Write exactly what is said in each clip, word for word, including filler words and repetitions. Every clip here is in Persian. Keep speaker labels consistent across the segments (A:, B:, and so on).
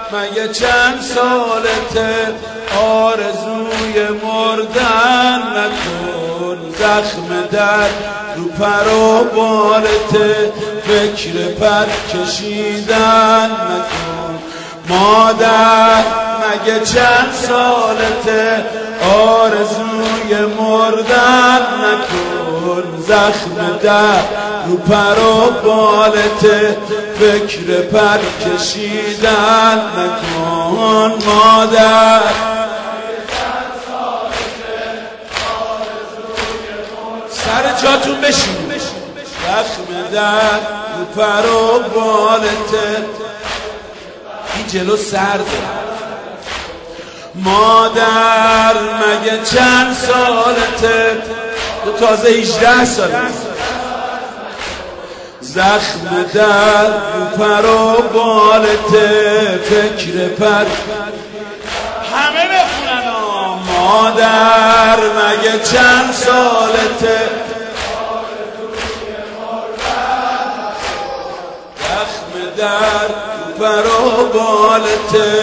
A: مگه چند سالته آرزوی مردن نکن، زخم در رو پر و بالته فکر پر کشیدن نکن. مادر مگه چند سالته آرزوی مردن نکن، زخم در رو پر و بالته فکر پر کشیدن نکن. مادر سر جاتون بشین، زخم در رو پر و بالته. این جلو سرده. مادر مگه چند سالته؟ تو تازه هجده ساله. زخم در رو پر و بالته فکر پر. همه بخونن. مادر مگه چند سالته؟ زخم در رو پر و بالته.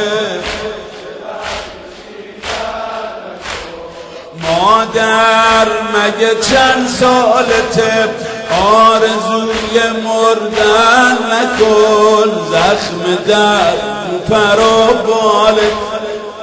A: مادر مگه چند سالته آرزوی مردن نکن، زخم در رو پر و بالته.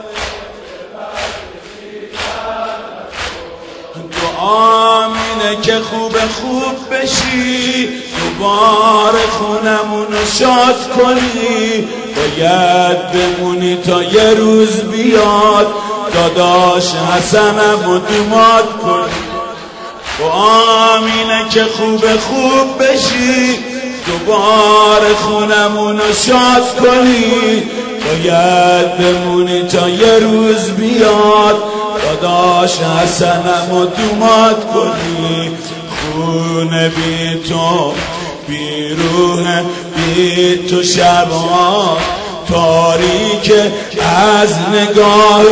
A: دعا مینه که خوب خوب بشی، دوباره خونمونو شاد کنی. باید بمونی تا یه روز بیاد داداش حسنم و دوماد کنی. دعا مینه که خوب خوب بشی، دوباره خونمونو شاد کنی. باید بمونی تا یه روز بیاد داداش حسنم و دوماد کنی. خونه بی تو بیرونه، بی تو شبان تاریک از نگاه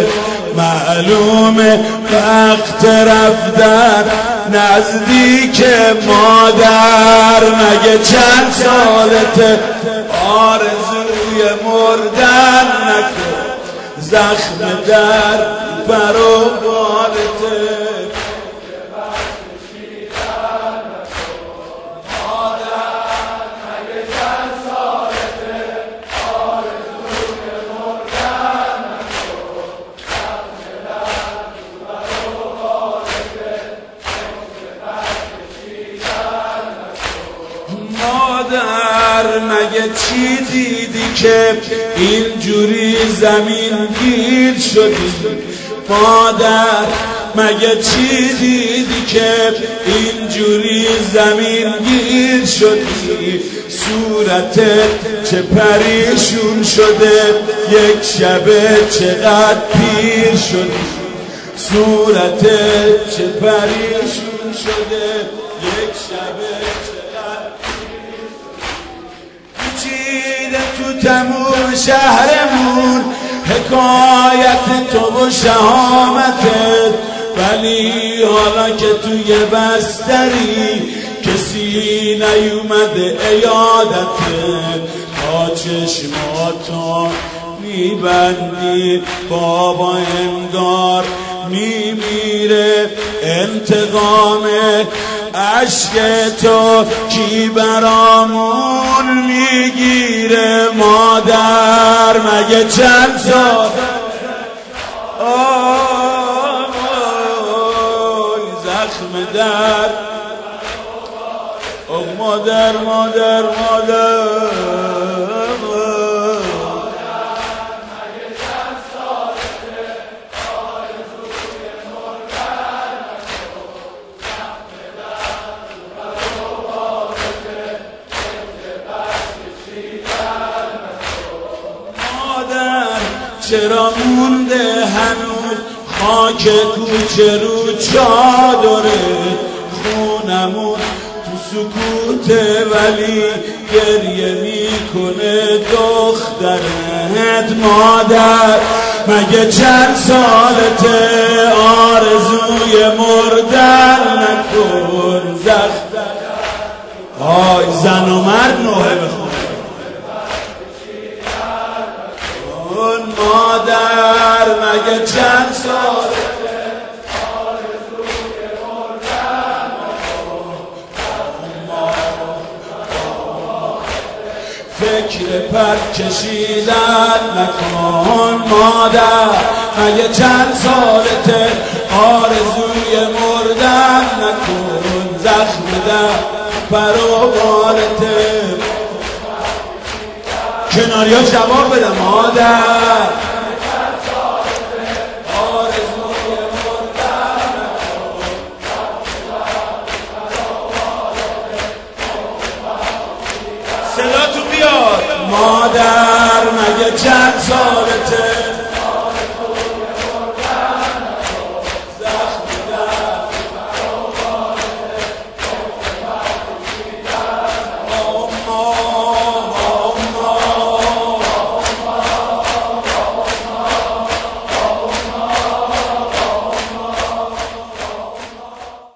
A: معلومه وقت رفتن نزدیک. مادر مگه چند سالته آرزوی مردن نکن، زخم در پر و بالته. مادر مگه چی دیدی که اینجوری زمین گیر شدی؟ مادر مگه چی دیدی که اینجوری زمین گیر شدی؟ صورتت چه پریشون شده، یک شبه چقدر پیر شدی. صورتت چه پریشون شده، یک شبه تو تموم شهرمون حکایت تو و شهامتت. ولی حالا که توی بستری کسی نیومده عیادتت، تا چشماتو میبندی بابا انگار میمیره. انتقام عشق تو کی برامون میگیره؟ مادر مگه چند سال آی زخم در. اوه مادر مادر مادر چرا مونده هنوز خاک کوچه رو چادره؟ خونمون تو سکوته ولی گریه میکنه دخترت. مادر مگه چند سالته آرزوی مردن نکن، زخم آی زن و مرد نوحه بخون. اگه چند سال فکر پر کشیدن نکن مادر، اگه چند سالته آرزوی مردن نکن، زخم در پر و بالته. کناریا جواب بده مادر.